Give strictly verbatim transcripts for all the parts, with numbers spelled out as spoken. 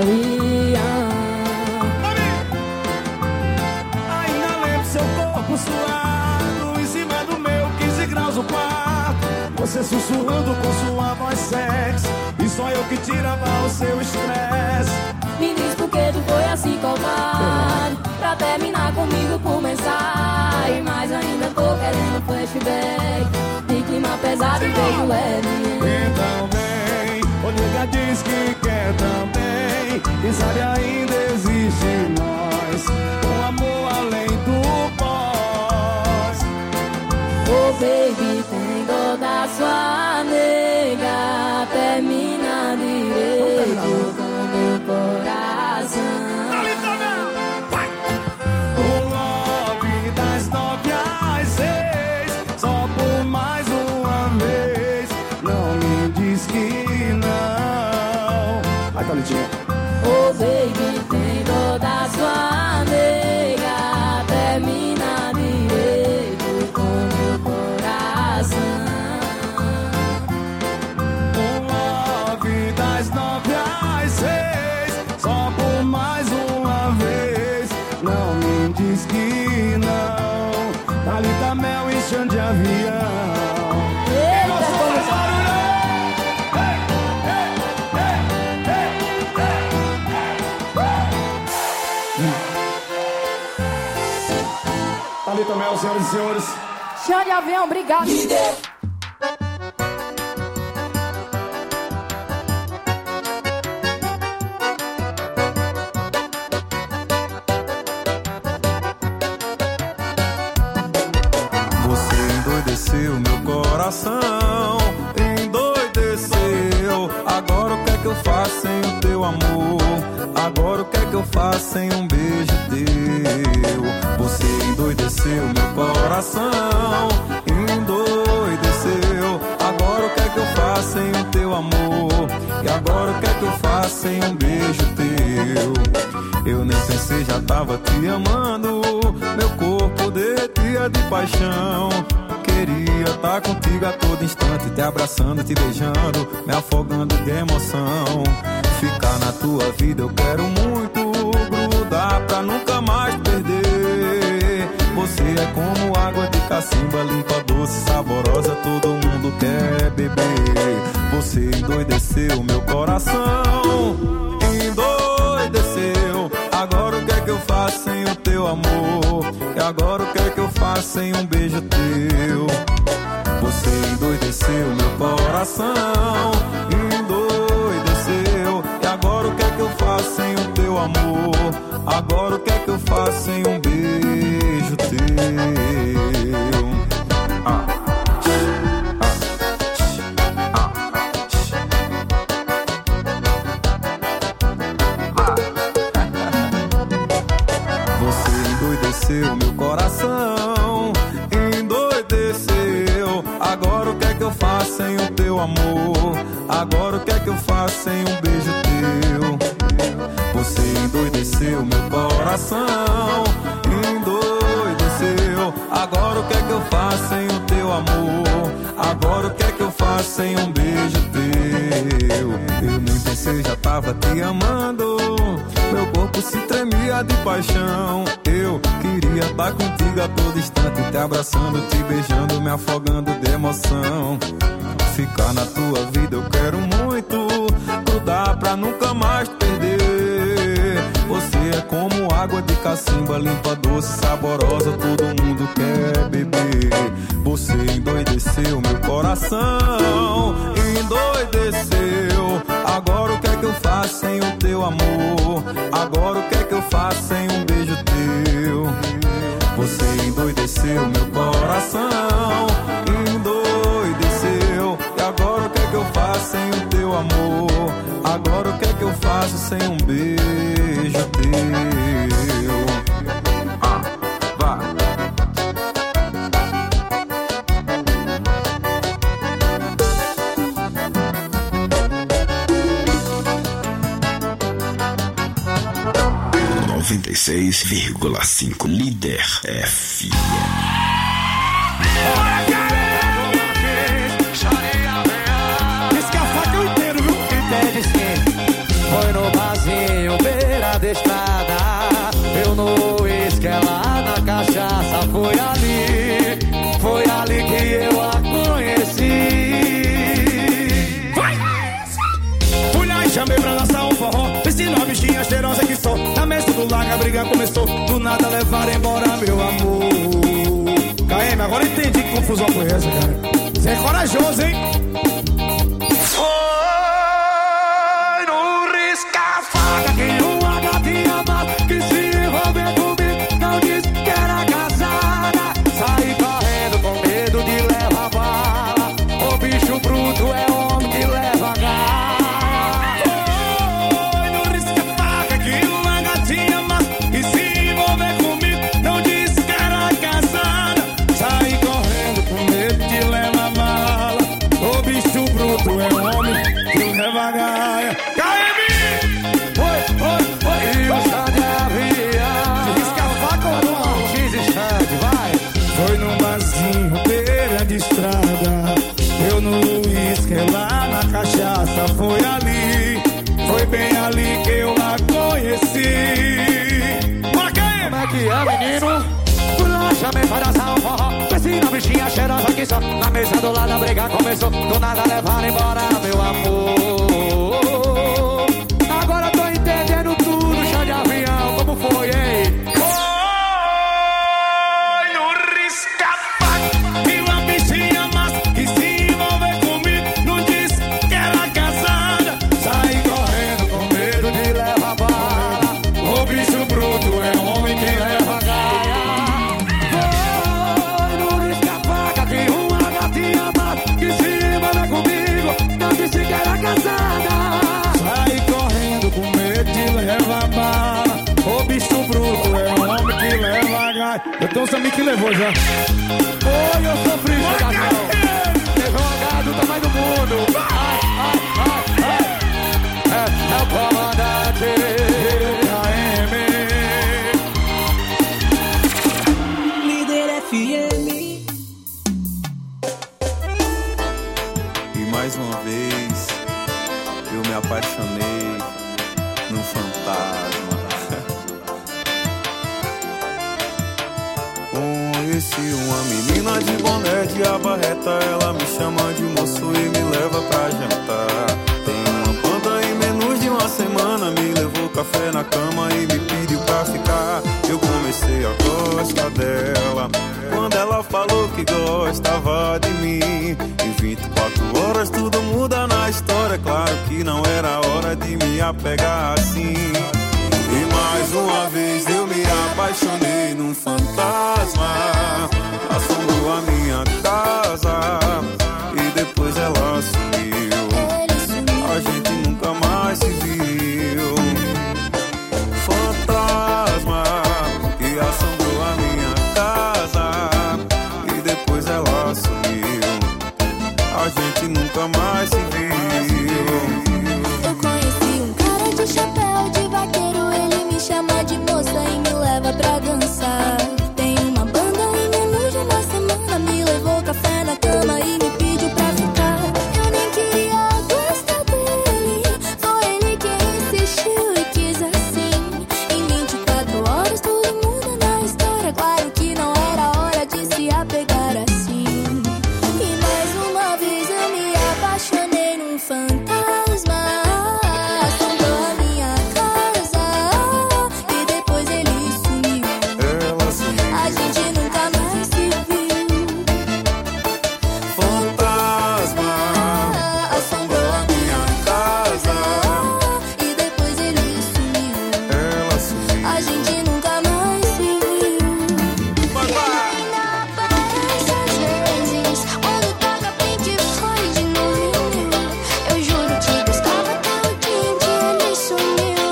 avião. Ainda lembro seu corpo suado em cima do meu, quinze graus o quarto. Você sussurrando com sua voz sexy, e só eu que tirava o seu estresse. Me diz por que tu foi assim covarde, pra terminar comigo por mensagem. Mas ainda tô querendo flashback de clima pesado e beijo leve. Então vem, ô nega diz que quer também, quem sabe ainda existe em nós um amor além do pós. Oh baby, tem dó da sua nega, termina direito com meu coração. O love das nove às seis, só por mais uma vez. Não me diz que não. Ai, Thalitinha. Oh baby, tem dó da sua nega, termina direito com meu coração. O love das nove às seis, só por mais uma vez. Não me diz que não. Thalita Mel e Xande de avião. Eita, como Thalita Mel, senhoras e senhores. Xande de avião, obrigado. Você endoideceu meu coração, endoideceu. Agora o que é que eu faço sem o teu amor? Agora o que é que eu faço sem um beijo teu? Você endoideceu meu coração, endoideceu. Agora o que é que eu faço sem o teu amor? E agora o que é que eu faço sem um beijo teu? Eu nem pensei, já tava te amando. Meu corpo derretia de paixão. Queria estar contigo a todo instante, te abraçando, te beijando, me afogando de emoção. Ficar na tua vida eu quero muito, grudar pra nunca mais perder. Você é como água de cacimba, limpa, doce, saborosa, todo mundo quer beber. Você endoideceu meu coração, endoideceu. Agora o que é que eu faço sem o teu amor? E agora o que é que eu faço sem um beijo teu? Você endoideceu meu coração, endoideceu. E agora o que é que eu faço sem o teu amor? Agora o que é que eu faço sem um beijo teu? Ah. Endoideceu meu coração, endoideceu. Agora o que é que eu faço sem o teu amor? Agora o que é que eu faço sem um beijo teu? Você endoideceu meu coração, endoideceu. Agora o que é que eu faço sem o teu amor? Agora o que é que eu faço sem um beijo teu? Eu nem pensei, já tava te amando. Meu corpo se tremia de paixão. Eu queria estar contigo a todo instante, te abraçando, te beijando, me afogando de emoção. Ficar na tua vida eu quero muito, grudar pra nunca mais perder. Você é como água de cacimba, limpa, doce, saborosa, todo mundo quer beber. Você endoideceu meu coração, endoideceu. Agora o que é que eu faço sem o teu amor? Agora o que é que eu faço sem um beijo teu? Você endoideceu meu coração, endoideceu. E agora o que é que eu faço sem o teu amor? Agora o que é que eu faço sem um beijo teu? Ah, vá. noventa e seis vírgula cinco Líder F M. Foi no barzinho levar embora meu amor. K M, agora eu entendi que confusão foi essa, cara. Você é corajoso, hein? Foi no risca-faca que uma gatinha mal que se envolveu comigo, não disse que era casada. Saí correndo com medo de levar bala. O bicho bruto é homem que leva gala. Foi no risca-faca que uma gatinha mal que se envolveu comigo, não disse que era casada. Saí correndo com medo de levar bala. O bicho bruto é homem que leva gala. K M! Foi, foi, foi. E o Xande é avião. Risca-faca ou não? X e Xande, vai. Foi num barzinho, beira de estrada. Eu no uísque, lá na cachaça. Foi ali, foi bem ali que eu a conheci. Bora, K M! Como é que é, menino? Fui lá, chamei para dançar um forró. Pensei na bichinha cheirosa que só na mesa do lado a briga começou. Do nada levaram embora meu amor. Agora tô entendendo tudo, chá de avião, como foi, hein? Foi no risca-faca e uma bichinha massa que se envolveu comigo, não disse que era casada. Saí correndo com medo de levar bala. O bicho bruto é homem que leva gala. Foi no risca-faca que uma gatinha massa que se envolveu comigo, não disse que era casada. Saí correndo com medo de levar bala. O bicho bruto é homem que leva gás. Eu tenho um amigo que levou já. Oi, eu sofri, jogador. Levou um gás do tamanho do mundo. Ai, ai, ai, ai. É, é o comandante K M. Líder F M. E mais uma vez eu me apaixonei num fantasma. Conheci uma menina de boné de abarreta. Ela me chama de moço e me leva pra jantar. Tem uma banda em menos de uma semana. Me levou café na cama e me pediu pra ficar. Eu comecei a gostar dela quando ela falou que gostava de mim. Em vinte e quatro horas tudo muda na história. Claro que não era hora de me apegar assim. E mais uma vez eu me apaixonei num fantasma. Assombrou a minha casa e depois ela sumiu. A gente nunca mais se viu. Fantasma que assombrou a minha casa e depois ela sumiu. A gente nunca mais se viu. Eu conheci um cara de chapéu de vaqueiro. Ele me chama de moça e me leva pra dançar. Tem uma banda em menos de uma semana. Me levou café na cama e me pediu pra ficar. Eu nem queria gostar dele. Foi ele quem insistiu e quis assim. Em vinte e quatro horas tudo muda na história. Claro que não era hora de se apegar assim. E mais uma vez eu me apaixonei num fantasma. Assombrou a minha casa e depois ele sumiu. Ela sumiu. A gente nunca mais se viu. Fantasma assombrou a minha casa. E depois ele sumiu. Ela sumiu. A gente nunca mais se viu. Vai, vai. Ainda aparece às vezes quando toca Pink Floyd de novo. Eu juro que gostava até o dia em que ele sumiu.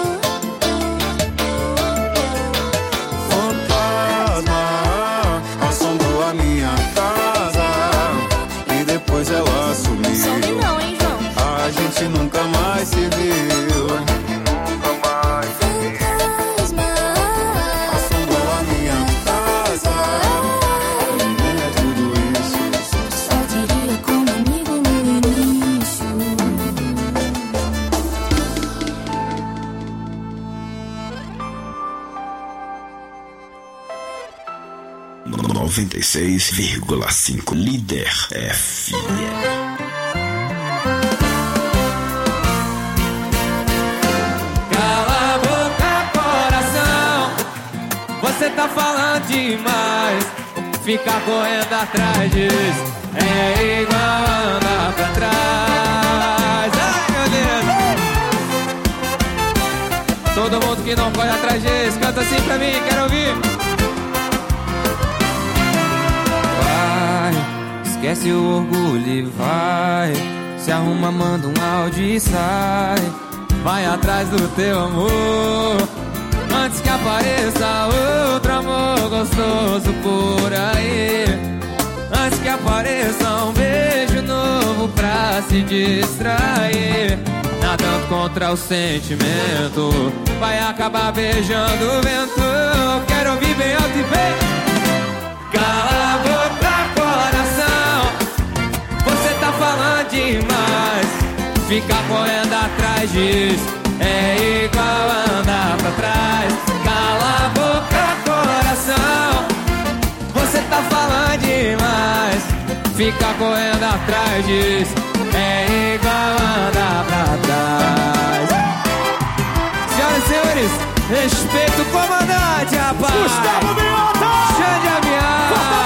Fantasma assombrou a minha casa e depois ela Some sumiu. não, hein, João? A gente nunca mais se viu. Nunca mais se viu. Fantasma Assombrou a minha casa. Nem é tudo isso. só queria como amigo no início. noventa e seis vírgula cinco Líder F M. Cala a boca, coração. Você tá falando demais. Ficar correndo atrás disso é igual andar pra trás. Ai, meu Deus. Todo mundo que não corre atrás disso, canta assim pra mim, quero ouvir. Vai, esquece o orgulho e vai. Se arruma, manda um áudio e sai. Vai atrás do teu amor, antes que apareça outro amor gostoso por aí. Antes que apareça um beijo novo pra se distrair. Nadando contra o sentimento, vai acabar beijando o vento. Quero ouvir bem alto e bem. Cala a boca, coração, você tá falando demais. Ficar correndo atrás disso é igual andar pra trás. Cala a boca, coração, você tá falando demais. Ficar correndo atrás disso é igual andar pra trás. Senhoras e senhores, respeita o comandante, rapaz. Gustavo Mioto! Xande Avião!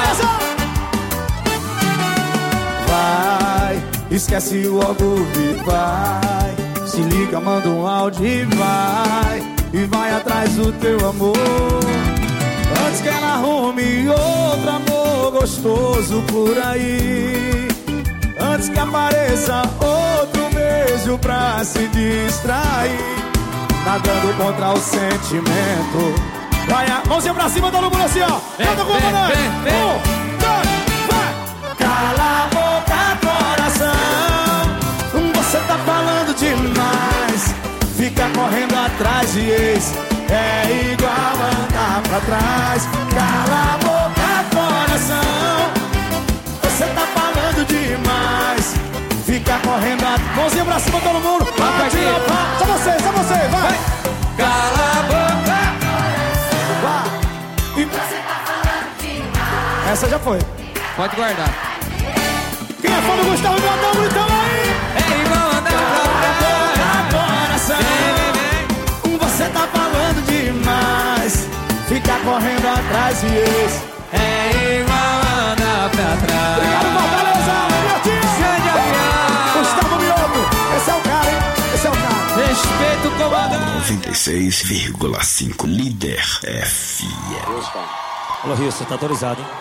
Vai, esquece o orgulho e vai. Se liga, manda um áudio e vai. E vai atrás do teu amor, antes que ela arrume outro amor gostoso por aí. Antes que apareça outro beijo pra se distrair. Nadando contra o sentimento. Vai, a mãozinha pra cima, todo mundo assim, ó. Canta com o comandante. Um, dois, vai. Cala a boca, coração, você tá falando demais. Fica correndo atrás de ex é igual andar pra trás. Cala a boca, coração, você tá falando demais. Fica correndo atrás. Mãozinha pra cima, todo mundo. Vai, tira, vai. Só você, só você, vai, vai. Cala a boca, vai. E... Você tá falando demais. essa já foi. pode guardar. Quem é fã do Gustavo Mioto, então aí. É igual andar pra trás. Você tá falando demais. Fica correndo atrás de ex é igual andar pra trás. Obrigado, Fortaleza. Xande Avião. Gustavo Mioto, esse é o cara, hein? Esse é o cara. Respeito o comandante. noventa e seis vírgula cinco Líder F M. Alô, Rio, você tá autorizado, hein?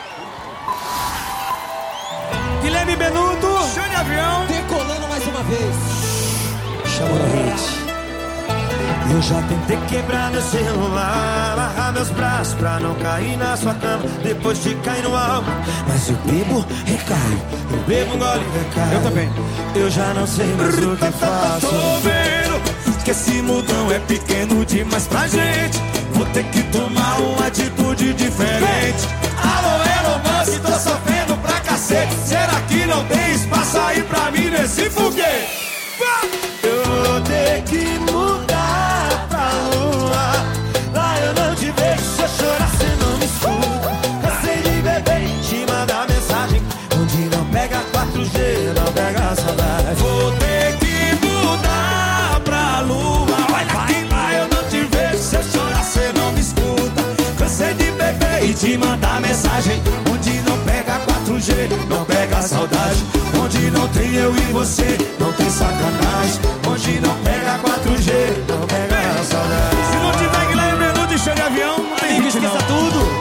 Guilherme Benuto, Xande Avião. Decolando mais uma vez. Chama na rede. Eu já tentei quebrar meu celular, amarrar meus braços pra não cair na sua cama depois de cair no álcool. Mas eu bebo, recaio, eu bebo, gole, recaio. Eu também. Eu já não sei mais o que faço. Tô vendo que esse mudão é pequeno demais pra gente. Vou ter que tomar uma atitude diferente. Alô, Elon Musk, tô sofrendo pra cacete. Será que não tem espaço aí pra mim nesse foguete? Eu vou ter que mudar pra lua. Lá eu não te vejo, se eu chorar cê não me escuta. Cansei de beber e te mandar mensagem onde não pega quatro G, não pega saudade. Vou ter que mudar pra lua. Olha que lá eu não te vejo, se eu chorar cê não me escuta. Cansei de beber e te mandar mensagem onde não pega quatro G, não pega saudade. Onde não tem eu e você, não tem sacanagem. Onde não pega quatro G, não pega saudade. Se não tiver Guilherme Benuto e Xande Avião, não tem Amigo, gente não. esqueça tudo.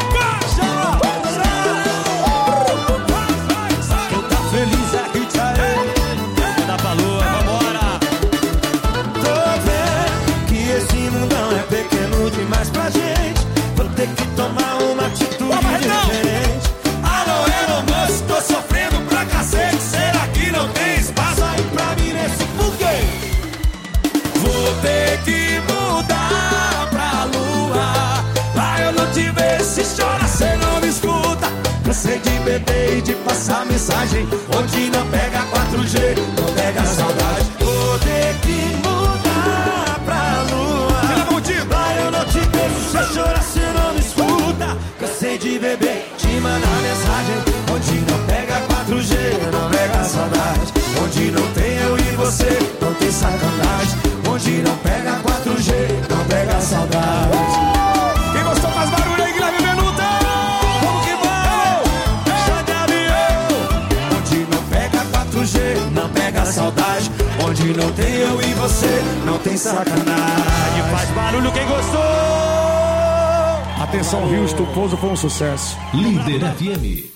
Quem tá feliz é que te aê. Dá pra lua, vambora. Tô vendo que esse mundão é pequeno demais pra gente. Vou ter que tomar uma atitude diferente. Alô, Elon Musk, tô sofrendo pra cacete. Será que não tem espaço aí pra mim nesse foguete? Vou ter que mudar pra lua. Lá eu não te vejo, se chora cê não me escuta. Cansei de beber e de passar mensagem onde não pega quatro G, não pega saudade. Vou ter que mudar pra lua. Lá eu não te vejo, se chora cê não me escuta. Cansei de beber, te mandar mensagem onde não pega quatro G, não pega saudade. Onde não tem eu e você, não tem sacanagem. Onde não pega quatro G, não pega saudade. Quem gostou faz barulho aí, Guilherme Benuto! Hoje não tem eu e você, não tem sacanagem. Faz barulho quem gostou. Atenção, Rio Estuposo foi um sucesso. Líder F M.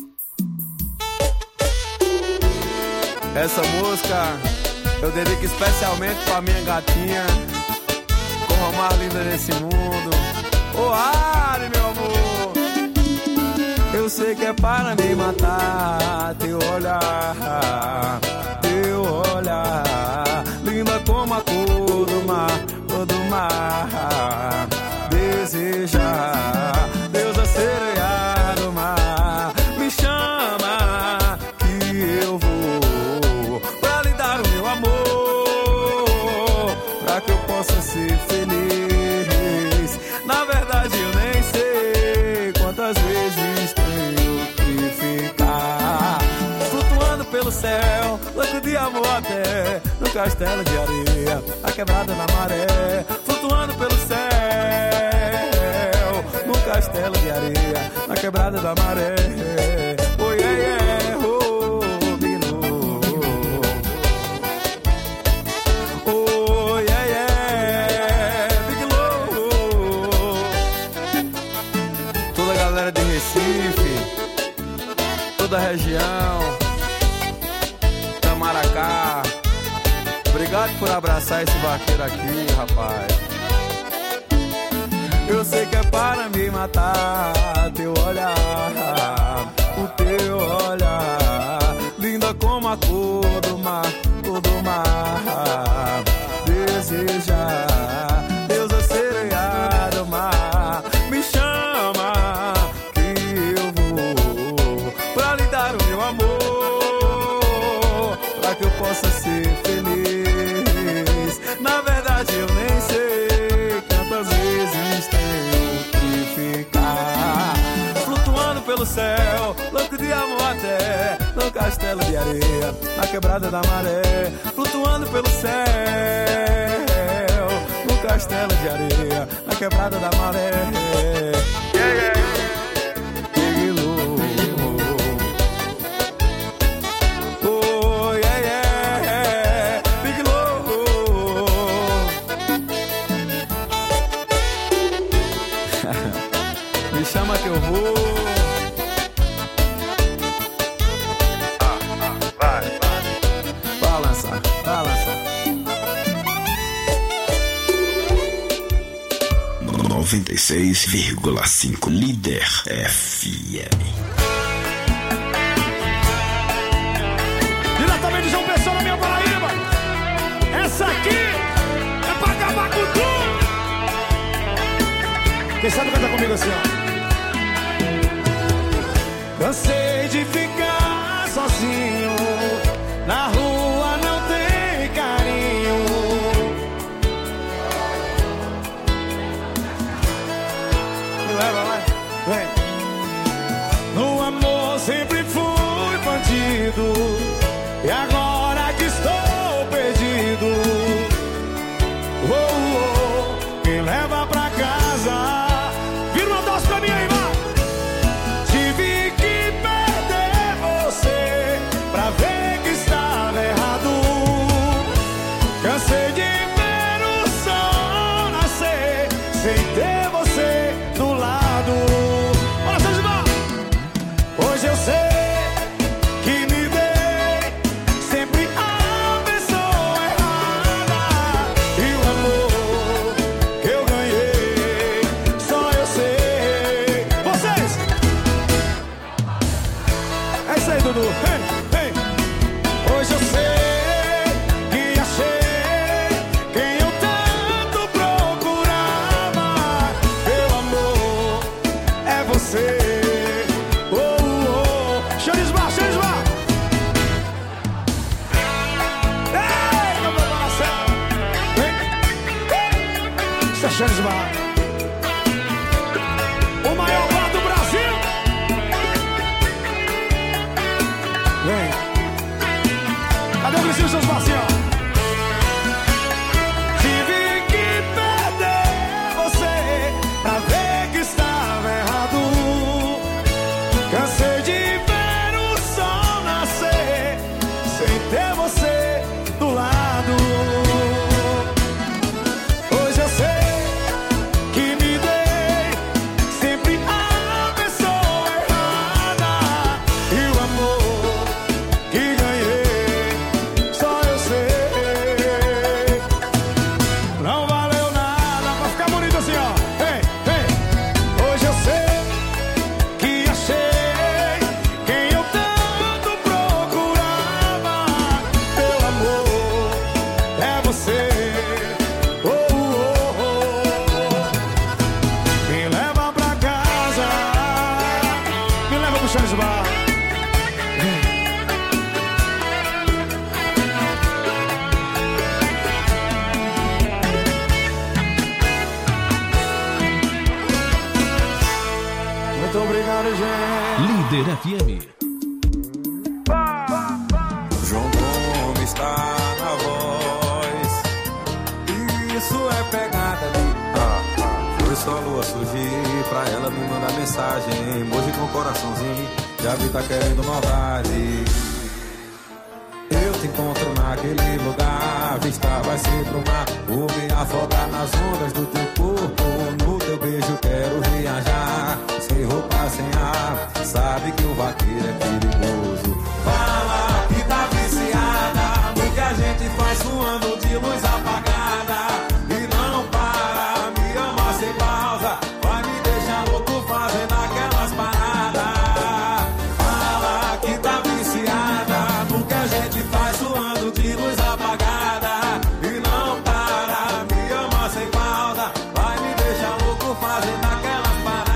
Essa música eu dedico especialmente pra minha gatinha, como a mais linda desse mundo. Ô Ari, meu amor, eu sei que é para me matar. Teu olhar, teu olhar, linda como a cor do mar, cor do mar. Desejar, Deus sereia do mar, me chama que eu vou pra lhe dar o meu amor, pra que eu possa ser feliz. Na verdade eu nem sei quantas vezes tenho que ficar flutuando pelo céu, louco de amor até no castelo de areia, a quebrada na maré, flutuando pelo céu, no castelo de areia, na quebrada da maré. Oh yeah, yeah, oh, big no. Oh yeah, yeah, big low. Toda a galera de Recife, toda a região, Tamaracá, obrigado por abraçar esse vaqueiro aqui, rapaz. Eu sei que é para me matar. Teu olhar, o teu olhar, linda como a cor do mar, cor do mar. Desejar, Deus a sereia do mar, me chama que eu vou pra lhe dar o meu amor, pra que eu possa ser feliz. Na verdade eu nem sei quantas vezes tenho que ficar flutuando pelo céu, louco de amor até no castelo de areia, na quebrada da maré, flutuando pelo céu, no castelo de areia, na quebrada da maré. Yeah, yeah. Oh, yeah, yeah. Big low. Me chama que eu vou. Ah, ah, vai, vai. Balança, balança. noventa e seis vírgula cinco Líder F M. Diretamente de João Pessoa, na minha Paraíba. Essa aqui é pra acabar com tudo. Quem sabe canta comigo assim, ó. Cansei de ficar sozinho, na rua não tem carinho. Me leva, vai, vem. No amor sempre fui bandido, e agora que estou perdido, oh, oh, me leva pra casa. Vira uma dose pra mim aí, irmão. Tive que perder você pra ver que estava errado. Cansei de ver o sol nascer sem ter você do lado. Olha só, Gilmar. Hoje eu sei que me dei sempre a pessoa errada, e o amor que eu ganhei só eu sei. Vocês! É isso aí, Dudu. Vem, vem. Hoje eu sei que achei quem eu tanto procurava. Meu amor é você. Oh, oh. Xanismar, Xanismar. Ei, meu coração. Vem. Isso é Xanismar. O maior bar do Brasil. Vem. Cadê o Cristiano, seus parceiros? Tive que perder você pra ver que estava errado. Cansei de ver o sol nascer sem ter você do lado. Líder F M. João Gomes está na voz. Isso é pegada de ah, ah. Foi só a lua surgir pra ela me mandar mensagem. Emoji com coraçãozinho, já vi tá querendo maldade. Eu te encontro naquele lugar, a vista vai ser pro mar. Vou me afogar nas ondas do teu corpo, no teu beijo quero viajar. Sem roupa, sem ar, sabe que o vaqueiro é perigoso. Fala que tá viciada no que a gente faz suando de luz apagada. E não para, me ama sem pausa, vai me deixar louco fazendo aquelas paradas. Fala que tá viciada no que a gente faz suando de luz apagada. E não para, me ama sem pausa, vai me deixar louco fazendo aquelas paradas.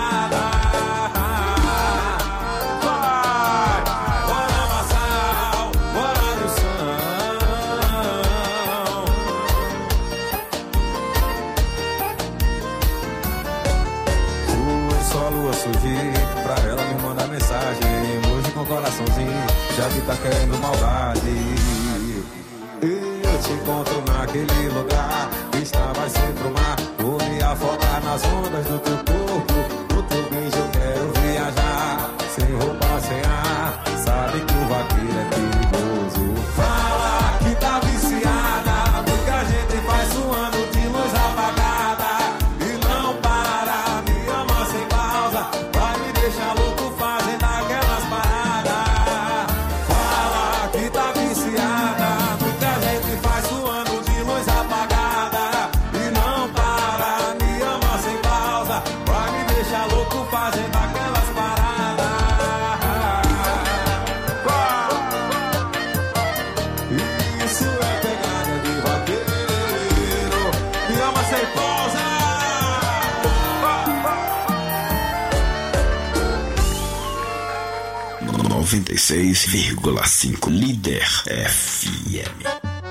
Surgir pra ela me mandar mensagem, emoji com coraçãozinho, já vi tá querendo maldade. Eu te encontro naquele lugar, vista vai ser pro mar. Vou me afogar nas ondas do teu corpo, no teu beijo eu quero viajar. Sem roupa, sem ar, sabe que o vaqueiro é perigoso. Fala que tá viciada no que a gente faz suando de luz apagada. E não para, me ama sem pausa, vai me deixar louco fazendo aquelas paradas. Fala que tá viciada no que a gente faz suando de luz apagada. E não para, me ama sem pausa, vai me deixar louco fazendo aquelas paradas. Isso é pegada de vaqueiro, me ama sem pausa. noventa e seis vírgula cinco Líder F M.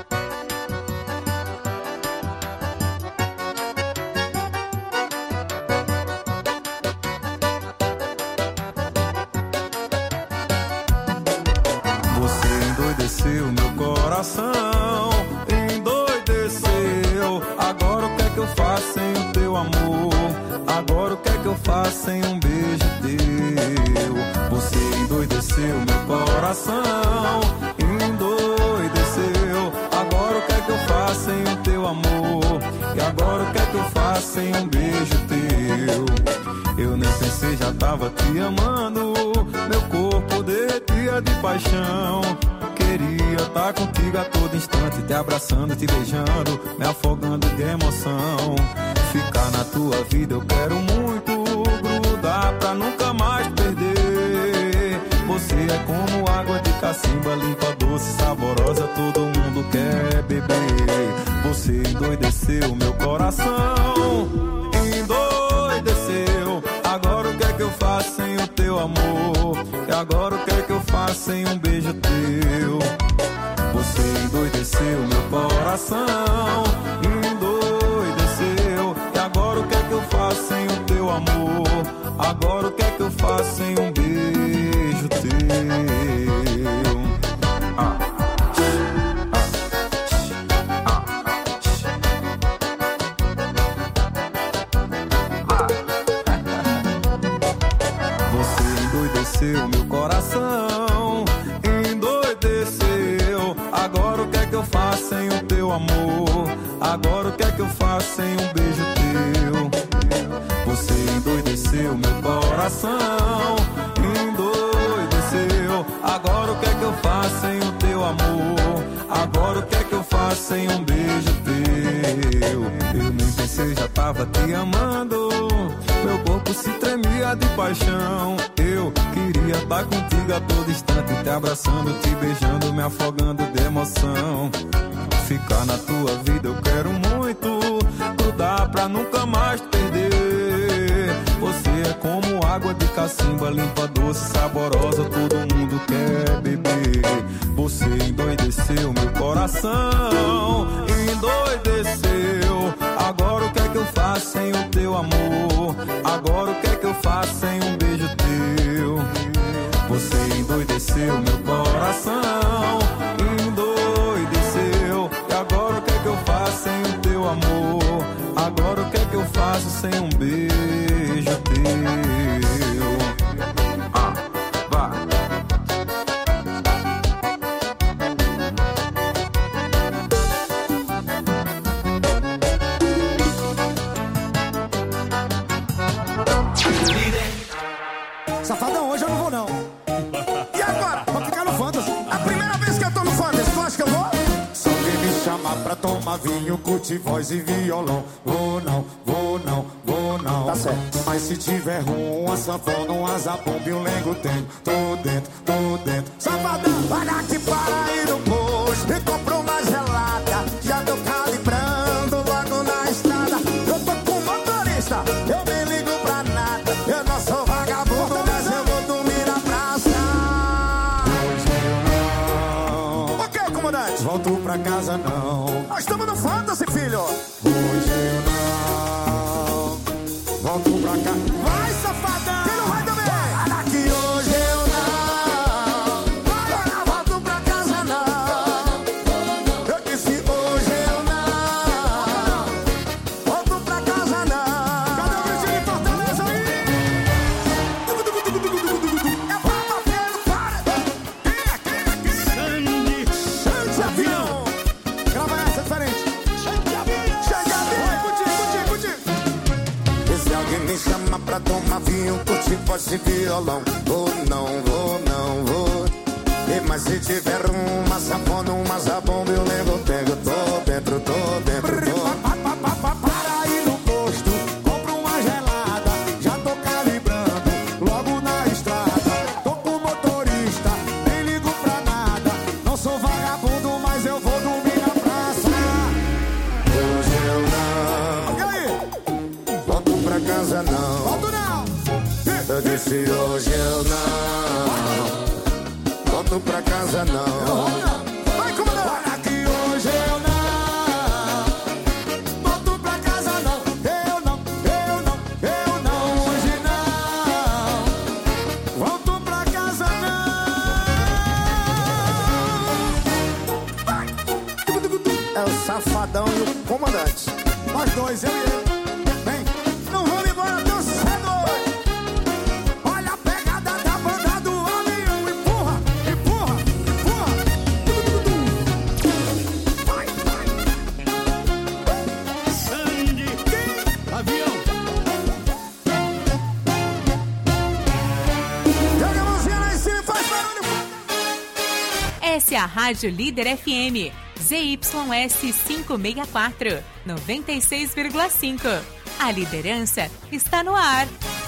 Você endoideceu meu coração, endoideceu. Agora o que é que eu faço sem o teu amor? Agora o que é que eu faço sem um beijo teu? Você endoideceu meu coração, endoideceu. Agora o que é que eu faço sem o teu amor? E agora o que é que eu faço sem um beijo teu? Eu nem pensei, já tava te amando, meu corpo derretia de paixão. Queria estar contigo a todo instante, te abraçando, te beijando, me afogando de emoção. Ficar na tua vida eu quero muito, grudar pra nunca mais perder. Você é como água de cacimba, limpa, doce, saborosa, todo mundo quer beber. Você endoideceu meu coração, endoideceu. Agora o que é que eu faço sem o teu amor? E agora o que é que eu faço sem um beijo teu? Você endoideceu meu coração, endoideceu. E agora o que é que eu faço sem o teu amor? Agora o que é que eu faço sem um beijo teu? Ah. Endoideceu meu coração, endoideceu. Agora o que é que eu faço sem o teu amor? Agora o que é que eu faço sem um beijo teu? Você endoideceu meu coração, endoideceu. Agora o que é que eu faço sem o teu amor? Agora o que é que eu faço sem um beijo teu? Eu nem pensei, já tava te amando, meu corpo se tremia de paixão. Eu queria estar contigo a todo instante, te abraçando, te beijando, me afogando de emoção. Ficar na tua vida eu quero muito, grudar pra nunca mais perder. Você é como água de cacimba, limpa, doce, saborosa, todo mundo quer beber. Você endoideceu meu coração, endoideceu. Agora o que é que eu faço sem o teu amor? Agora o que é que eu faço sem um beijo teu? sem o teu amor? Agora o que é que eu faço sem um beijo teu? Ah, vai. Safadão, hoje eu não vou não. E agora? Vou ficar no Fantasy. A primeira vez que eu tô no Fantasy, tu acha que eu vou? Se alguém me chamar pra tomar vinho, curte voz e violão, vou não, vou não, vou não. Tá certo. Mas se tiver rum, uma sanfona, um azabomba e um lengo tenho, tô dentro, tô dentro. Safadão, olha aqui para aí no posto, me comprou uma gelada, já tô calibrando logo na estrada. Eu tô com motorista, eu nem ligo pra nada, eu não sou vagabundo, mas eu vou dormir na praça. Hoje eu não. Ok, comandante. Volto pra casa não. Nós estamos no Fantasy, filho. Hoje eu não. Volto pra casa. Vai, safadão. Quem não vai também? Olha que hoje eu não. Vai, volto pra casa não. Eu disse hoje eu não. Volto pra casa não. Cadê o vizinho de Fortaleza aí? É Papa Fiel, para! Quem é? Quem é? Quem é? Xande Avião! Grava essa diferente. Xande Avião! Xande Avião! Vai, contigo, contigo, contigo! E se alguém me chama pra tomar vinho, curte voz e violão, vou não, vou não, vou. E mas se tiver uma sanfona, uma zabomba, eu lembro, pego, tô dentro, tô dentro, tô. Para aí no posto, compro uma gelada, já tô calibrando, logo na estrada. Tô com motorista, nem ligo pra nada, não sou vagabundo, mas eu vou dormir na praça. Hoje eu não. E aí? Volto pra casa não. Volto não. Eu disse hoje eu não. Volto pra casa não. Vai, comandante. Olha que hoje eu não. Volto pra casa não. Eu não, eu não, eu não. Hoje não. Volto pra casa não. Vai. É o Safadão e o comandante. Nós dois, eu e ele. Vem. Não vamos embora tão cedo hoje. Olha a pegada da banda do avião. Empurra, empurra, empurra. Vai, vai. Sangue. Avião. Joga a mãozinha lá em cima e faz barulho. Essa é a Rádio Líder F M. Z Y S quinhentos e sessenta e quatro, noventa e seis vírgula cinco. A liderança está no ar.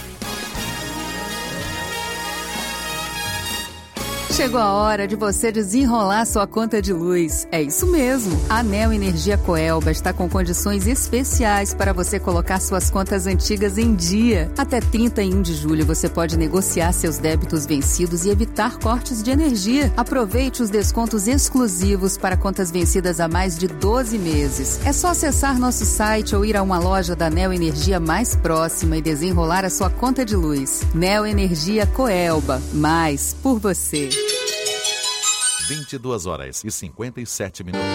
Chegou a hora de você desenrolar sua conta de luz. É isso mesmo. A Neo Energia Coelba está com condições especiais para você colocar suas contas antigas em dia. Até trinta e um de julho você pode negociar seus débitos vencidos e evitar cortes de energia. Aproveite os descontos exclusivos para contas vencidas há mais de doze meses. É só acessar nosso site ou ir a uma loja da Neo Energia mais próxima e desenrolar a sua conta de luz. Neo Energia Coelba. Mais por você. vinte e duas horas e cinquenta e sete minutos.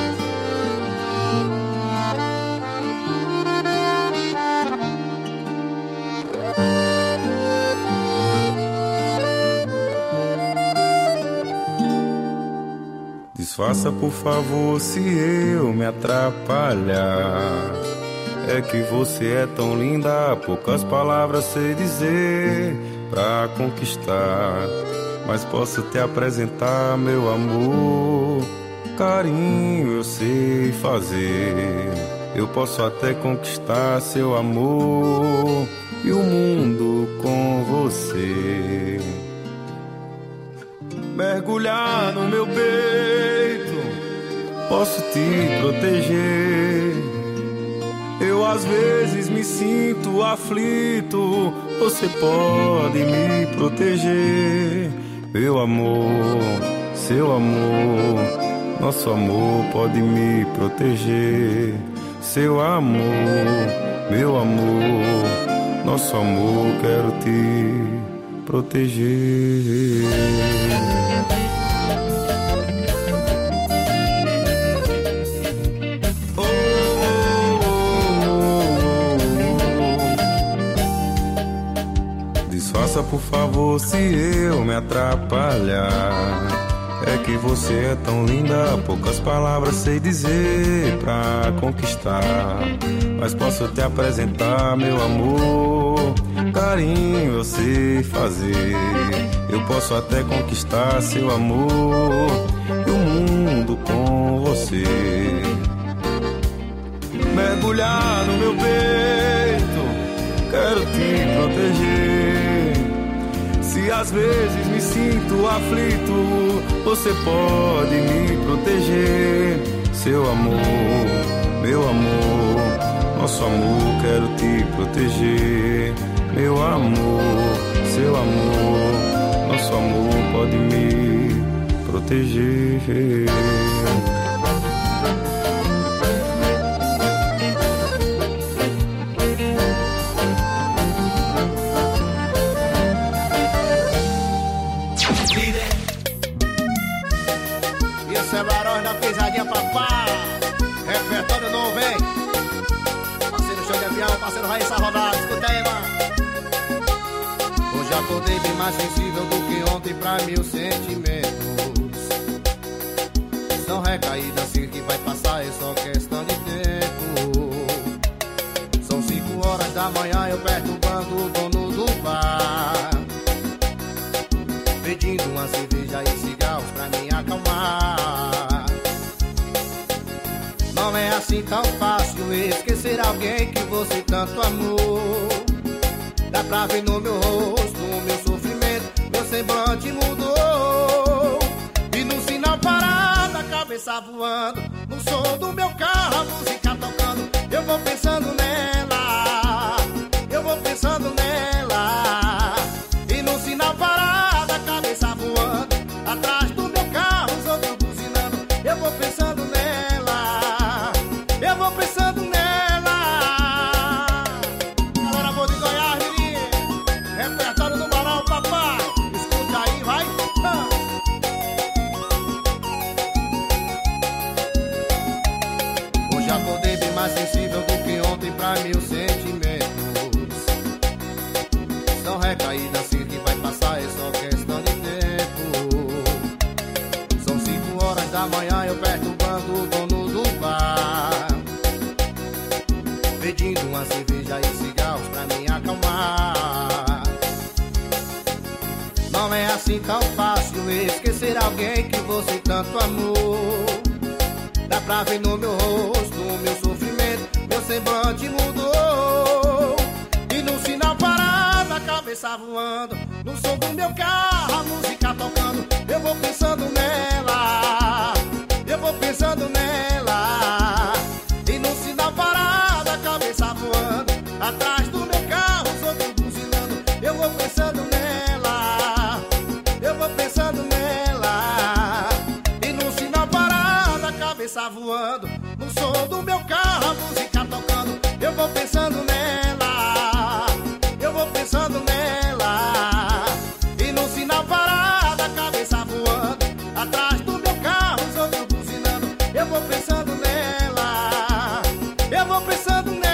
Disfarça, por favor, se eu me atrapalhar. É que você é tão linda, poucas palavras sei dizer pra conquistar. Mas posso te apresentar, meu amor. Carinho eu sei fazer. Eu posso até conquistar seu amor e o mundo com você. Mergulhar no meu peito, posso te proteger. Eu às vezes me sinto aflito, você pode me proteger. Meu amor, seu amor, nosso amor pode me proteger. Seu amor, meu amor, nosso amor quero te proteger. Oh, ouça por favor se eu me atrapalhar. É que você é tão linda, poucas palavras sei dizer pra conquistar. Mas posso te apresentar, meu amor, carinho eu sei fazer. Eu posso até conquistar seu amor e o mundo com você. Mergulhar no meu peito, quero te proteger. Se às vezes me sinto aflito, você pode me proteger. Seu amor, meu amor, nosso amor, quero te proteger. Meu amor, seu amor, nosso amor pode me proteger. Barões da Pisadinha Papá, repertório novo, hein? Parceiro Show de Avião, parceiro Raíssa Rodada, escuta aí, mano. Hoje acordei bem mais sensível do que ontem pra meus sentimentos. São recaídas assim que vai passar, é só questão de tempo. São cinco horas da manhã, eu perturbando o dono do bar, pedindo uma cerveja e cigarros pra me acalmar. Não é assim tão fácil esquecer alguém que você tanto amou. Dá pra ver no meu rosto o meu sofrimento, meu semblante mudou. E no sinal parado, a cabeça voando, no som do meu carro, a música tocando. Eu vou pensando nela, eu vou pensando nela. E no sinal parado, a cabeça voando, atrás do meu carro, os outros buzinando. Eu vou pensando nela, eu vou pensando nela. Galera boa de Goiás, menino, repertório do Barão, papai. Escuta aí, vai. Ah. Hoje acordei bem mais sensível do que ontem pra meus sentimentos. São recaídas assim que vai passar, é só questão de tempo. São cinco horas da manhã, eu perturbando o dono do bar, pedindo uma cerveja e cigarros pra me acalmar. Não é assim tão fácil esquecer alguém que você tanto amou. Dá pra ver no meu rosto o meu sofrimento, meu semblante mudou. E no sinal parado, a cabeça voando, no som do meu carro, a música tocando. Eu vou pensando nela, eu vou pensando nela. E no sinal parado, a cabeça voando, atrás do meu carro, os outros buzinando. Eu vou pensando nela, eu vou pensando nela. E no sinal parado, a cabeça voando, no som do meu carro, a música tocando. Eu vou pensando nela, eu vou pensando nela. E no sinal parado, a cabeça voando, atrás do meu carro, os outros buzinando. Eu vou pensando nela, eu vou pensando nela.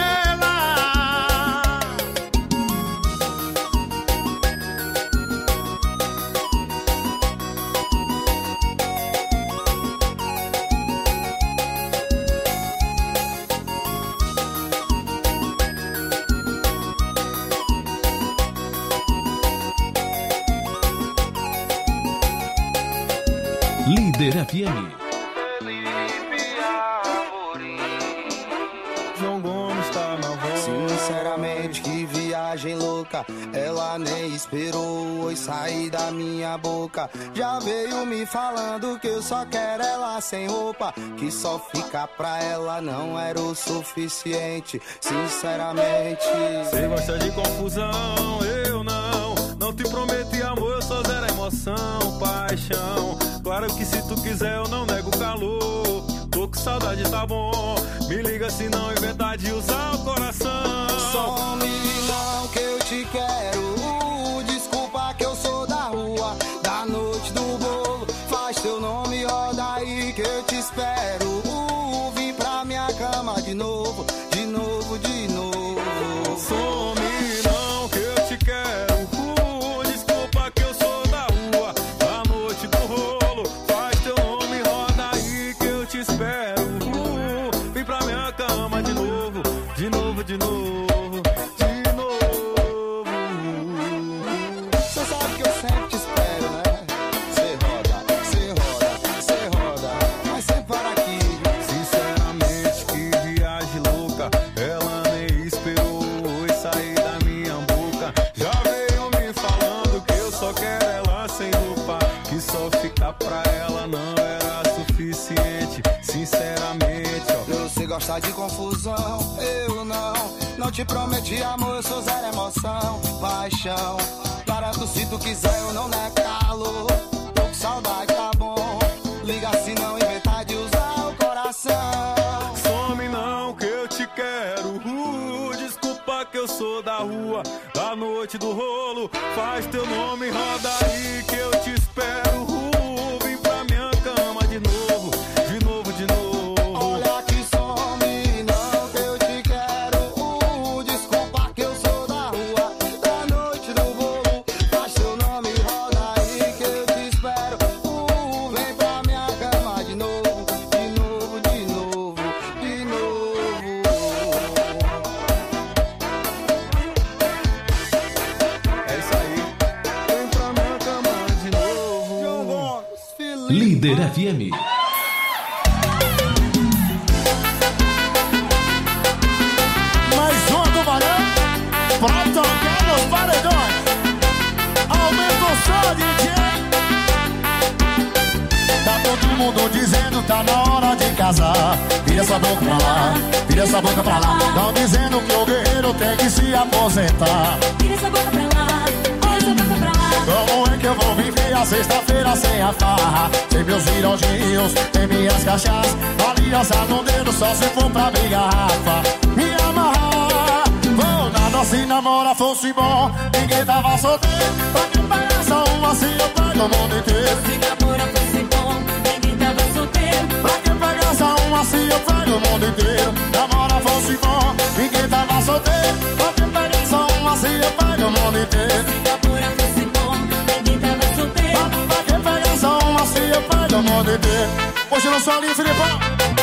Líder F M. João Gomes tá na voz. Sinceramente, que viagem louca. Ela nem esperou oi sair da minha boca. Já veio me falando que eu só quero ela sem roupa, que só ficar pra ela não era o suficiente. Sinceramente, cê gosta de confusão, eu não. Não te prometi amor, eu só zero emoção, paixão. Claro que se tu quiser eu não nego calor. Tô com saudade, tá bom. Me liga se não inventar de usar o coração. some não que eu te quero. Desculpa que eu sou da rua, da noite do bolo. Faz teu nome, roda aí que eu te espero. Vim pra minha cama de novo, de novo, de novo. Some não que eu te quero. de novo, de novo. Cê sabe que eu sempre te espero, né? Cê roda, cê roda, cê roda, mas sempre para aqui. Sinceramente, que viagem louca, ela nem esperou oi sair da minha boca. Já veio me falando que eu só quero ela sem roupa, que só ficar pra ela não era suficiente. Sinceramente, ó. Você gosta de confusão, eu não. Não te prometi amor, eu sou zero emoção, paixão. Garanto se tu quiser, eu não nego calor. Tô com saudade, tá bom. Liga se não inventar de usar o coração. Some não que eu te quero. Uh, desculpa que eu sou da rua, da noite do rolo. Faz teu nome, roda aí que eu te espero. Uh, vem pra minha cama de novo, de novo, de novo. Olha que some não que eu te quero. Uh, desculpa que eu sou da rua, da noite do rolo. Faz teu nome, roda aí que eu te espero. Uh, vem pra minha cama de novo, de novo, de novo, de novo. É isso aí. Vem pra minha cama de novo. Líder F M. Mais uma do Barão pra tocar nos paredões. Aumenta o som, D J. Tá todo mundo dizendo tá na hora de casar. Vira essa boca pra lá, vira essa boca pra lá. Tão dizendo que o guerreiro tem que se aposentar. Vira essa boca pra lá, vira essa boca pra lá. Como é que eu vou viver a sexta-feira sem a farra? Sem meus viraldinhos, sem minhas cachaças. Aliança no dedo só se for pra abrir garrafa. Me amarrar, vou nada se namora fosse bom. Ninguém tava solteiro, pra que pagar só uma se eu pego o mundo inteiro. Se namora fosse bom, ninguém tava solteiro. Pra que pagar só uma se eu pego o mundo inteiro. Namora fosse bom, ninguém tava solteiro. Pra que pagar só uma se eu pego o mundo inteiro. Se namora fosse bom, ninguém tava solteiro. Pra que pagar só uma se eu pego o mundo inteiro. Hoje eu não sou ali, Filipão.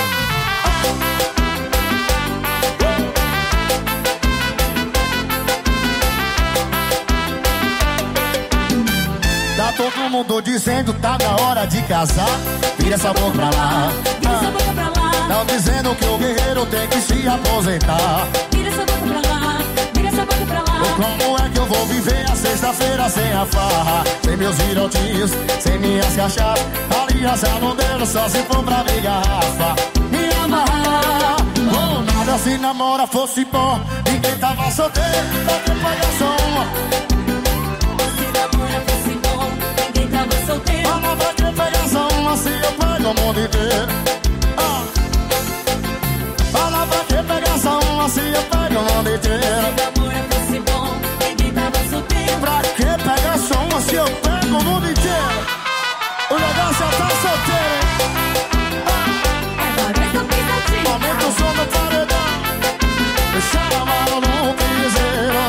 Tá todo mundo dizendo tá na hora de casar. Vira essa boca pra lá, vira essa boca pra lá. Tão dizendo que o guerreiro tem que se aposentar. Vira essa boca pra lá, vira essa boca pra lá. Como é que eu vou viver a sexta-feira sem a farra? Sem meus viraldinhos, sem minhas cachaças. Aliança no dedo só se for pra abrir garrafa. Me amarrar, ou nada se namora fosse bom. Ninguém tava solteiro, pra que pagar só uma? Se namora fosse bom, ninguém tava solteiro. Fala pra que pagar só uma se eu pego o mundo inteiro. Ah. Fala pra que pegar só uma se eu pego o mundo inteiro. Se namora fosse bom, ninguém tava solteiro. Pra que pegar só uma se eu pego o mundo inteiro? O negócio é tá solteiro, hein? Agora eu tô pensadinho. Aumenta o som do paredão. Chama no piseiro.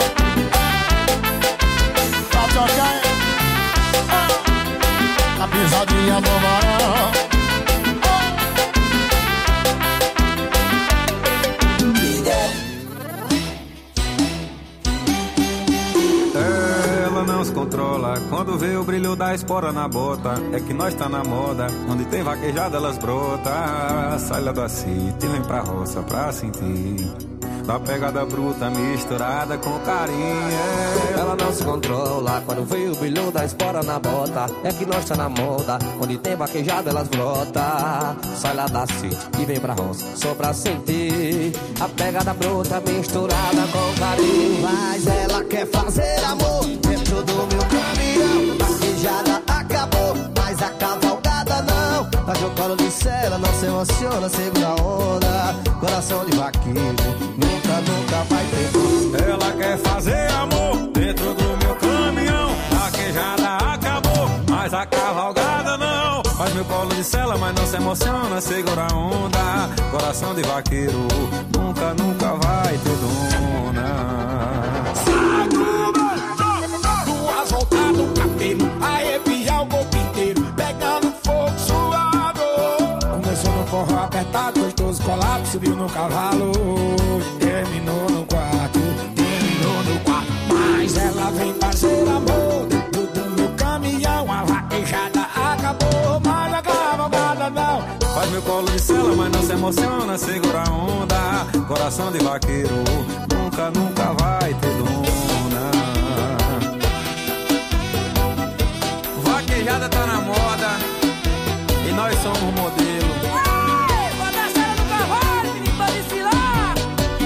Pra tocar, hein? A pisadinha do Barão. Ela não se controla quando vê o brilho da espora na bota. É que nós tá na moda, onde tem vaquejada elas brota. Sai lá da city, vem pra roça pra sentir da pegada bruta misturada com carinho. Ela não se controla quando vê o brilho da espora na bota. É que nós tá na moda, onde tem vaquejada elas brota. Sai lá da city e vem pra roça só pra sentir a pegada bruta misturada com carinho. Mas ela quer fazer amor dentro do meu caminhão. Vaquejada acabou, mas a cavalgada não. Tá jogando de cela, não se emociona, segura a onda. Coração de vaqueiro, nunca, nunca vai ter dor. Ela quer fazer amor dentro do meu caminhão. A queijada acabou, mas a cavalgada não. Faz meu colo de cela, mas não se emociona, segura a onda. Coração de vaqueiro, nunca, nunca vai ter dona. Duas voltas no cabelo, arrepiar o corpo inteiro, pegando fogo suado. Começou no forró apertado, gostoso colado, subiu no cavalo, terminou no emociona, segura a onda. Coração de vaqueiro nunca, nunca vai ter dona. Vaquejada tá na moda e nós somos modelo. Ai, bota a cena no cavalo, menino, pra desfilar.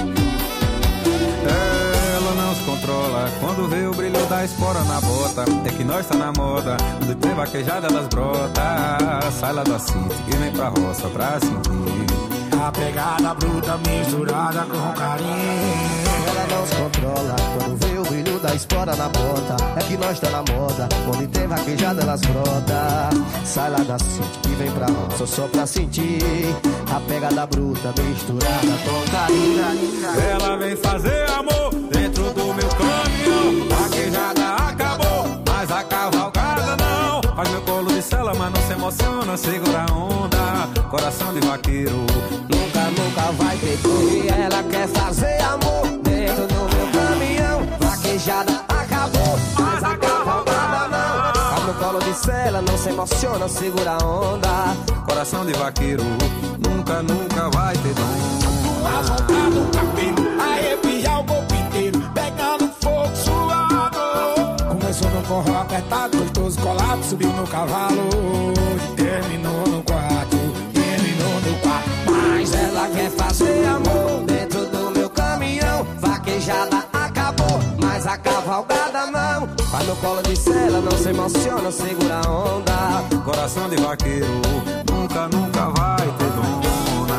Ela não se controla quando vê o brilho da espora na bota. É que nós tá na moda, quando tem vaquejada elas brota. Sai lá da cinta e vem pra roça pra sentir a pegada bruta misturada com carinho. Ela não se controla quando vê o brilho da espora na bota. É que nós tá na moda, quando tem vaquejada elas brota. Sai lá da cinta e vem pra roça só pra sentir a pegada bruta misturada com carinho. Ela vem fazer amor dentro do meu caminhão. Vaquejada acabou, mas a cavalgada não. Faz meu colo de cela, mas não se emociona, segura a onda. Coração de vaqueiro nunca, nunca vai ter que. Ela quer fazer amor dentro do meu caminhão. Vaquejada acabou, mas a cavalgada não. Faz meu colo de cela, não se emociona, segura a onda. Coração de vaqueiro nunca, nunca vai ter dom. A vontade do cabelo, arrepiar o corpo inteiro, pegando fogo suado. Começou no forró apertado, gostoso colado, subiu no cavalo, terminou no quarto, terminou no quarto. Mas ela quer fazer amor dentro do meu caminhão. Vaquejada acabou, mas a cavalgada não. Faz no colo de cela, não se emociona, segura a onda. Coração de vaqueiro nunca, nunca vai ter dona.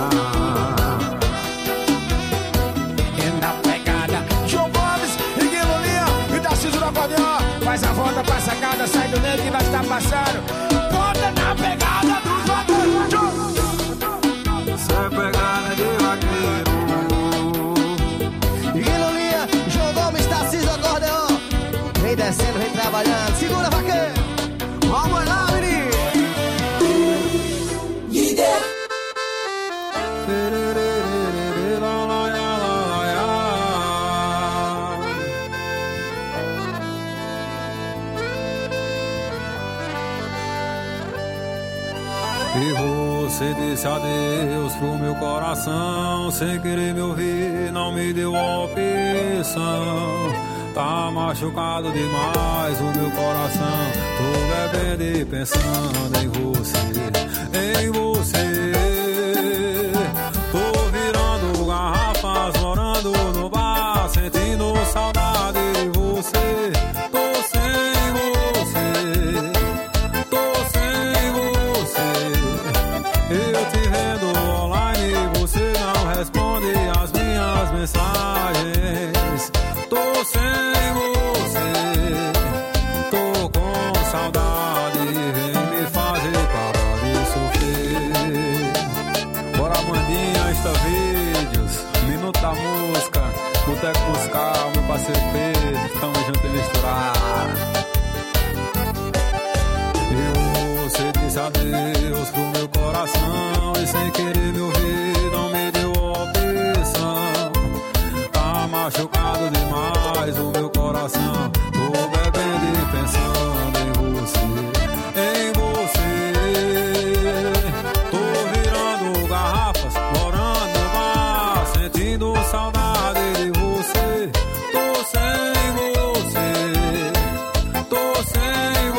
E na pegada, João Gomes e Guilherme e Tarcísio do acordeão. Faz a volta pra sacada, sai do meio que vai estar passando. Volta na pegada dos vaqueiros. Isso é pegada de vaqueiro. Guilherme, João Gomes, Tarcísio do acordeão. Vem descendo, vem trabalhando. Segura, vaqueiro. Vamos lá, menino. Líder. E você disse adeus pro meu coração, sem querer me ouvir, não me deu opção. Tá machucado demais o meu coração, tô bebendo e pensando em você, em você. Tô virando garrafas, morando no bar, sentindo saudade de você. Tô sem você, tô sem você. Eu te vendo online, você não responde as minhas mensagens. Tô sem você, tô com saudade, vem me fazer parar de sofrer. Bora, Mandinha, Insta Vídeos, Minuto da Música, Boteco Musical, meu parceiro Pedro, tamo junto e misturado. E você disse adeus pro meu coração, e sem querer me ouvir, não me deu opção. Tá machucado demais o meu coração, tô bebendo e pensando em você, em você. Tô virando garrafas, morando no bar, sentindo saudade de você. Tô sem você, tô sem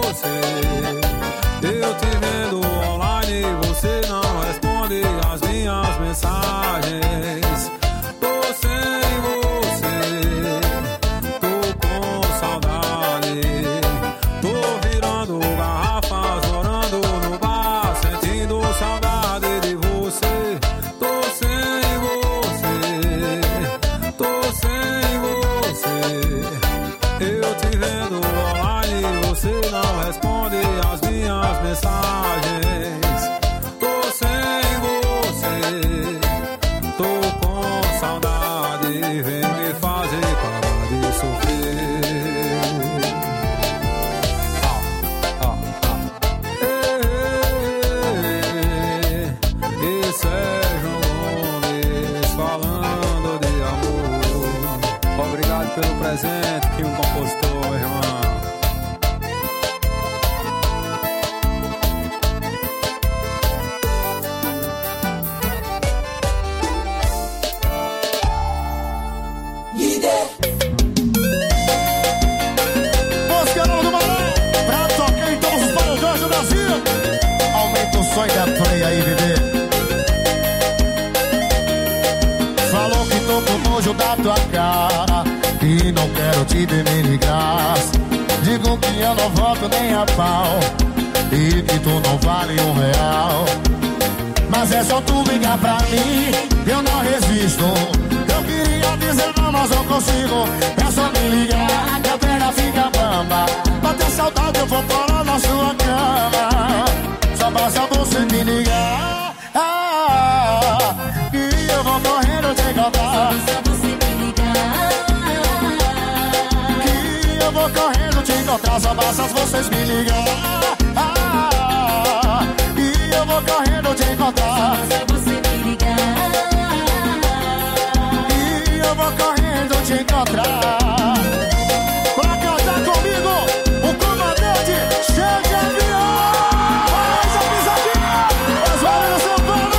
você. Eu te vendo online, você não responde as minhas mensagens. Tô sem você, tô com saudade. Tô virando garrafas, morando no bar, sentindo saudade de você. Tô sem você, tô sem você. Eu te vendo online, você não responde as minhas mensagens. Tô sem você, tô com saudade, vem me fazer parar de sofrer. Ah, ah, ah. Ei, esse é João Gomes falando de amor. Obrigado pelo presente que um compositor, irmão. Moscarão do Marão, pra tocar em todos os paredões do Brasil. Aumenta o som da play aí, bebê. Falou que tô com nojo da tua cara e não quero te ver nem de graça. Digo que eu não volto nem a pau e que tu não vale um real. Mas é só tu ligar pra mim, eu não resisto. Eu queria dizer não, mas não consigo. É só me ligar que a perna fica bamba. Bater saudade eu vou parar na sua cama. Só basta você me ligar, ah, que eu vou correndo te encontrar. Só você me ligar, que eu vou correndo te encontrar. Só basta vocês me ligar, ah, e eu vou correndo te encontrar. Só você me ligar, e eu vou correndo te encontrar. Pra cantar comigo, o comandante chega avião. Faz a pisadinha, as varas do São Paulo.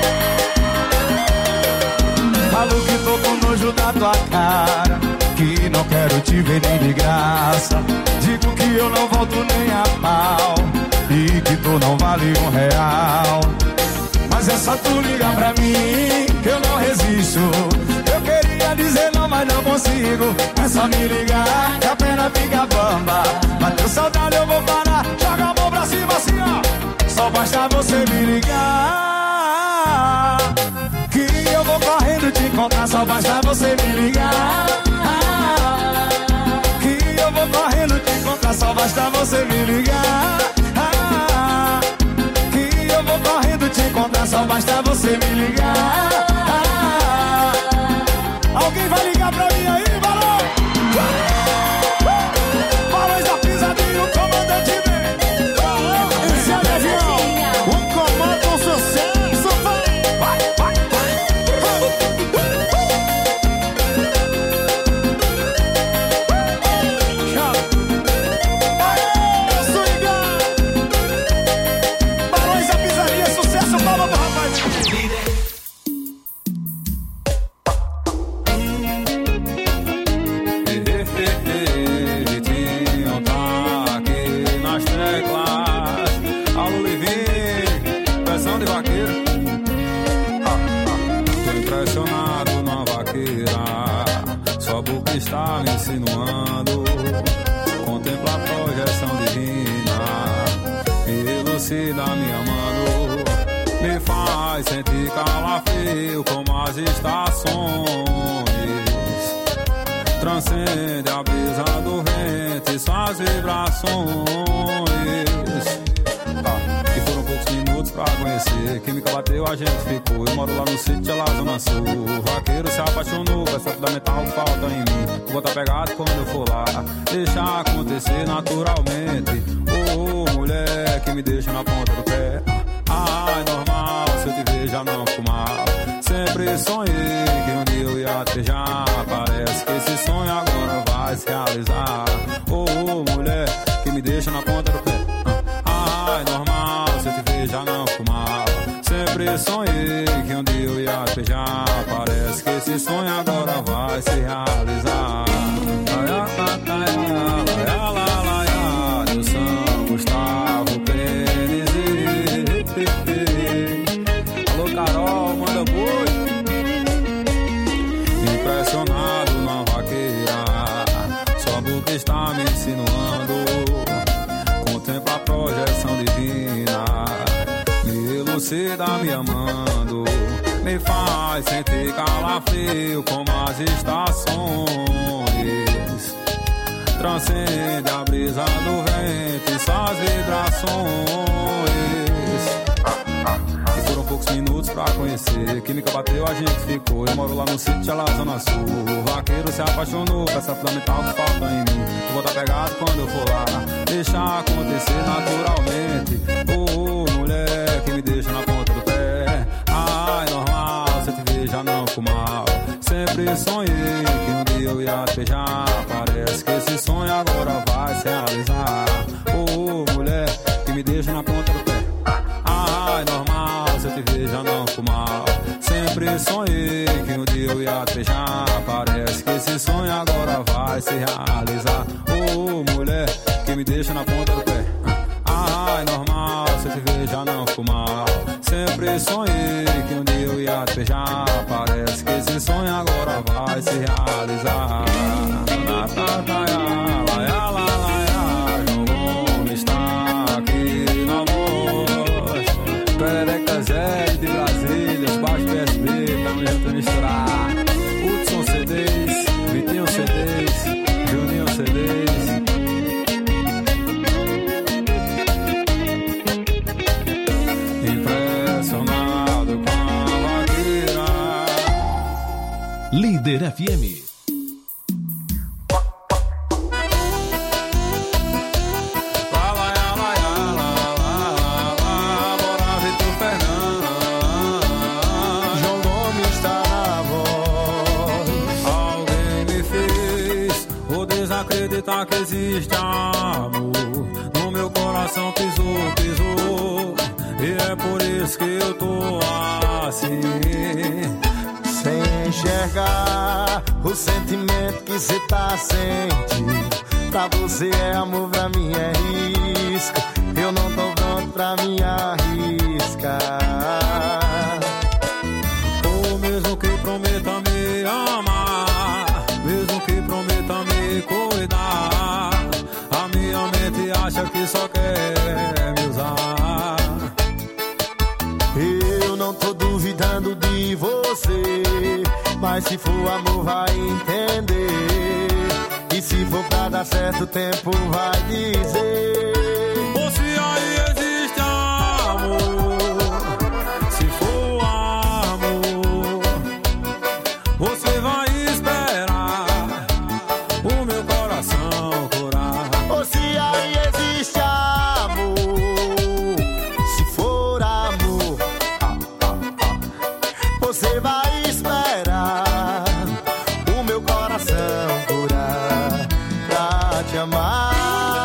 Falo que tô com nojo da tua cara, que não quero te ver nem de graça. Digo que eu não volto nem a pau e que tu não vale um real. Mas é só tu ligar pra mim que eu não resisto. Eu queria dizer não, mas não consigo. É só me ligar que a pena fica bamba. Bateu saudade eu vou parar. Joga a mão pra cima assim, ó. Só basta você me ligar, que eu vou correndo te encontrar. Só basta você me ligar, que eu vou correndo te encontrar. Só basta você me ligar, que eu vou correndo te encontrar. Só basta você me ligar. Alguém vai ligar pra mim aí, Barão? Barões da pisadinha, o comandante vem. Esse é o avião, o comando um sucesso, vai, vai, vai, vai. Barões da pisadinha, sucesso, palma pro rapaz. Está me insinuando, contempla a projeção divina, me elucida me amando, me faz sentir calafrio como as estações, transcende a brisa do vento e suas vibrações. Ah, e foram poucos minutos pra conhecer, química bateu, a gente ficou. Eu moro lá no sítio, lá Zona Sul. O vaqueiro se apaixonou, peça fundamental que falta em mim. Vou estar pegado quando eu for lá, deixar acontecer naturalmente. Oh, oh, mulher que me deixa na ponta do pé. Ah, é normal, se eu te ver já não fico mal. Sempre sonhei que um dia eu ia te beijar. Parece que esse sonho agora vai se realizar. Oh, oh, mulher que me deixa na ponta do pé. Ah, é normal, se eu te ver já não fico mal. Sempre sonhei que um dia eu ia te beijar. Parece que esse sonho agora vai se realizar. De São Gustavo Pênis. Alô, Carol, manda boi. Impressionado na vaqueira, sua boca está me insinuando, contempla a projeção divina, me elucida me amando, me faz sentir calafrio como as estações, transcende a brisa do vento e suas vibrações. E foram poucos minutos pra conhecer, química bateu, a gente ficou. Eu moro lá no sítio, lá Zona Sul. O vaqueiro se apaixonou, peça fundamental que falta em mim. Eu vou estar pegado quando eu for lá, deixar acontecer naturalmente. Oh, oh, mulher que me deixa na ponta do pé. Ah, é normal, se eu te ver já não fico mal. Sempre sonhei que um dia eu ia te beijar. Parece que esse sonho agora vai se realizar. Oh, oh, mulher que me deixa na ponta do pé. Ah, é ai, normal, se eu te ver já não fico mal. Sempre sonhei que um dia eu ia te beijar. Parece que esse sonho agora vai se realizar. Ô, oh, mulher, que me deixa na ponta do pé. Ai, normal, se eu te ver já não fico mal. Sempre sonhei que um dia eu ia te beijar. Parece que esse sonho agora vai se realizar. La, ta, ta, ya, la, ya, la, la, ya. João Gomes está aqui na voz. Perereca Zé de Brasília, os baixos P S B, tamo junto a misturar. Hudson C Ds, Vitinho C Ds, Juninho C Ds. Impressionado com a vaqueira. Líder F M. Acreditar que existe amor no meu coração, pisou, pisou. E é por isso que eu tô assim, sem enxergar o sentimento que cê tá sentindo. Pra você é amor, pra mim é risco. Eu não tô pronto pra me arriscar. Ou mesmo que prometa me amar, mesmo que prometa me cuidar, a minha mente acha que só quer me usar. Eu não tô duvidando de você, mas se for amor vai entender. E se for pra dar certo, o tempo vai dizer. Ou se aí existe amor, se for amor, você vai esperar o meu coração curar. Ou se aí existe amor, se for amor, ah, ah, ah, você vai esperar o meu coração curar pra te amar.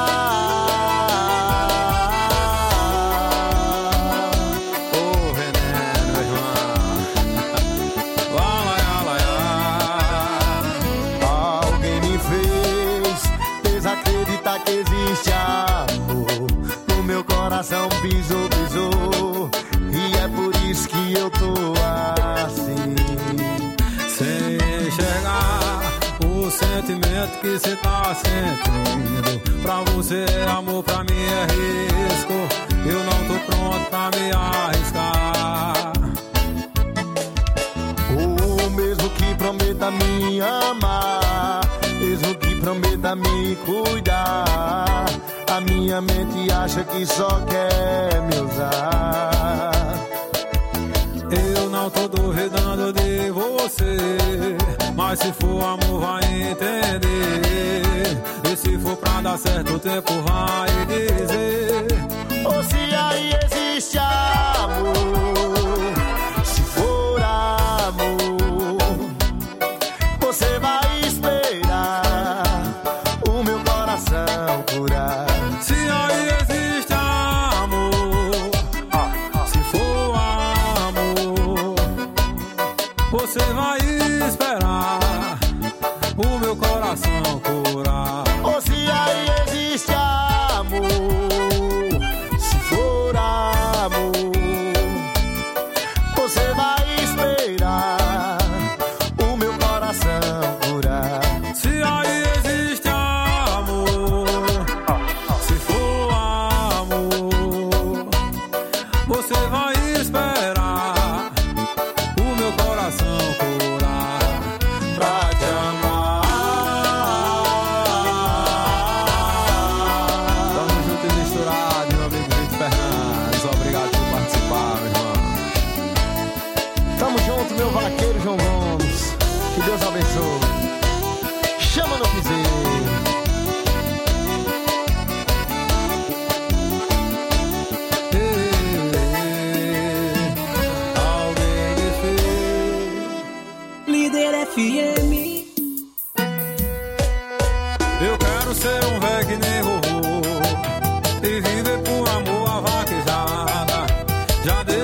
Ô, veneno, João. Lá, lá, lá, lá. Alguém me fez desacreditar que existe amor. No meu coração pisou, pisou. E é por isso que eu tô assim, sem enxergar o sentimento que cê tá sentindo. Pra você é amor, pra mim é risco. Eu não tô pronto pra me arriscar. ou mesmo que prometa me amar, mesmo que prometa me cuidar, a minha mente acha que só quer me usar. Eu não tô duvidando de você, mas se for amor vai entender. E se for pra dar certo, o tempo vai dizer. Ou se aí existe amor, se for amor, você vai esperar o meu coração curar. Se aí existe amor, se for amor, você vai esperar o meu coração curar. Ou se aí existe amor, se for amor, você vai esperar o meu coração curar. Se aí existe amor, se for amor, você vai esperar o meu coração curar pra te amar. Tamo junto e misturado, meu amigo Vitor Fernandes. Obrigado por participar, meu irmão. Tamo junto, meu vaqueiro João Gomes. Que Deus abençoe. Chama no piseiro. Alguém me fez. Líder F M. Eu quero ser um velho que nem vovô e viver por amor a vaquejada. Já dei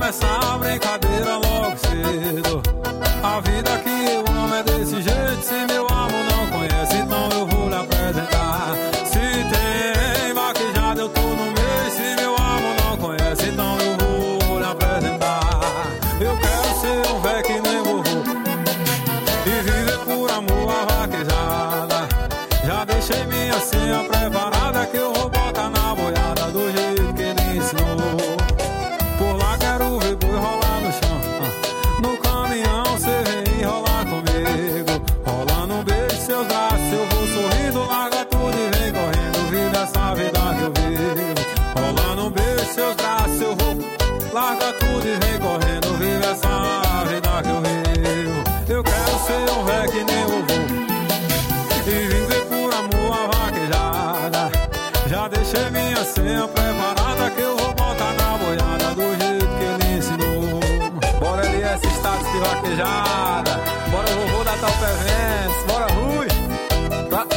começar a brincadeira logo cedo. A vida que eu amo é desse jeito. Se meu amor não conhece, então eu vou lhe apresentar. Se tem vaquejada, eu tô no meio. Se meu amor não conhece, então eu vou lhe apresentar. Eu quero ser um véio que nem vovô e viver por amor a vaquejada. Já deixei minha senha preparada, que eu vou botar na boiada do jeito que ele ensinou. Por lá quero ver boi rolar no chão. No caminhão cê vem rolar comigo. Rolando um beijo, seus braços, eu vou sorrindo. Larga tudo e vem correndo, vive essa vida que eu vivo. Rolando um beijo, seus braços, eu vou. Larga tudo e vem correndo, vive essa vida que eu vivo. Eu quero ser um véio que nem vovô e viver por amor a vaquejada. Já deixei minha senha preparada, que eu vou botar na boiada do jeito que ele ensinou. Bora L S status de vaquejada. Bora vovô da Top Eventos. Bora Rui. Tá.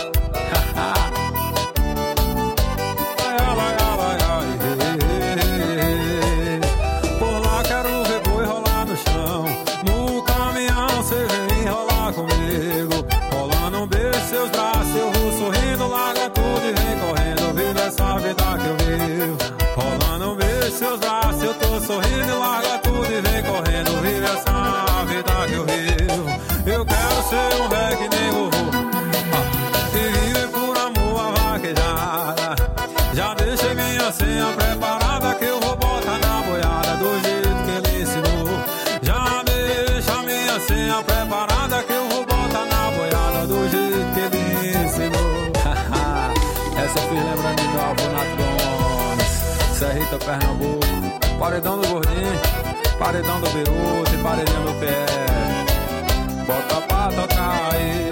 Por lá quero ver boi rolar no chão. No caminhão cê vem rolar comigo. Rolando um beijo, seus braços, eu vou sorrindo. Larga tudo e vem correndo, vive essa vida que eu vivo. Rolando um beijo, seus braços, eu tô sorrindo. Larga tudo e vem correndo, vive essa vida que eu vivo. Eu quero ser um véio que nem vovô ah, e viver por amor a vaquejada. Já deixei minha senha preparada, que eu vou botar na boiada do jeito que ele ensinou. Já deixa minha senha preparada, que eu vou botar na boiada do jeito que ele ensinou. Essa eu fiz lembrando do meu avô Nato Gomes, Serrita, Pernambuco. Paredão do Gordinho, paredão do Beruto e paredão do P R. Bota pra tocar aí.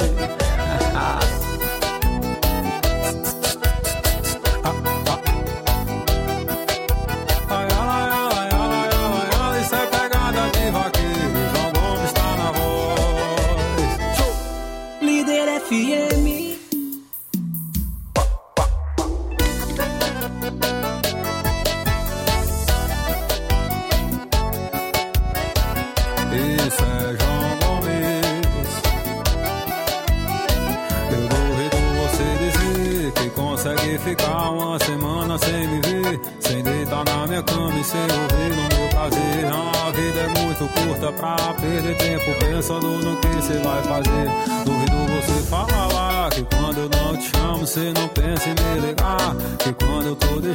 Ai, ai, ai, ai, ai, ai, isso é pegada de vaqueiro. João Gomes tá na voz. Show! Líder F M. Isso é João Gomes. Eu duvido você dizer que consegue ficar uma semana sem me ver, sem deitar na minha cama e sem ouvir no meu prazer. A vida é muito curta pra perder tempo pensando no que você vai fazer. Duvido você falar que quando eu não te chamo você não pensa em me ligar, que quando eu tô deixando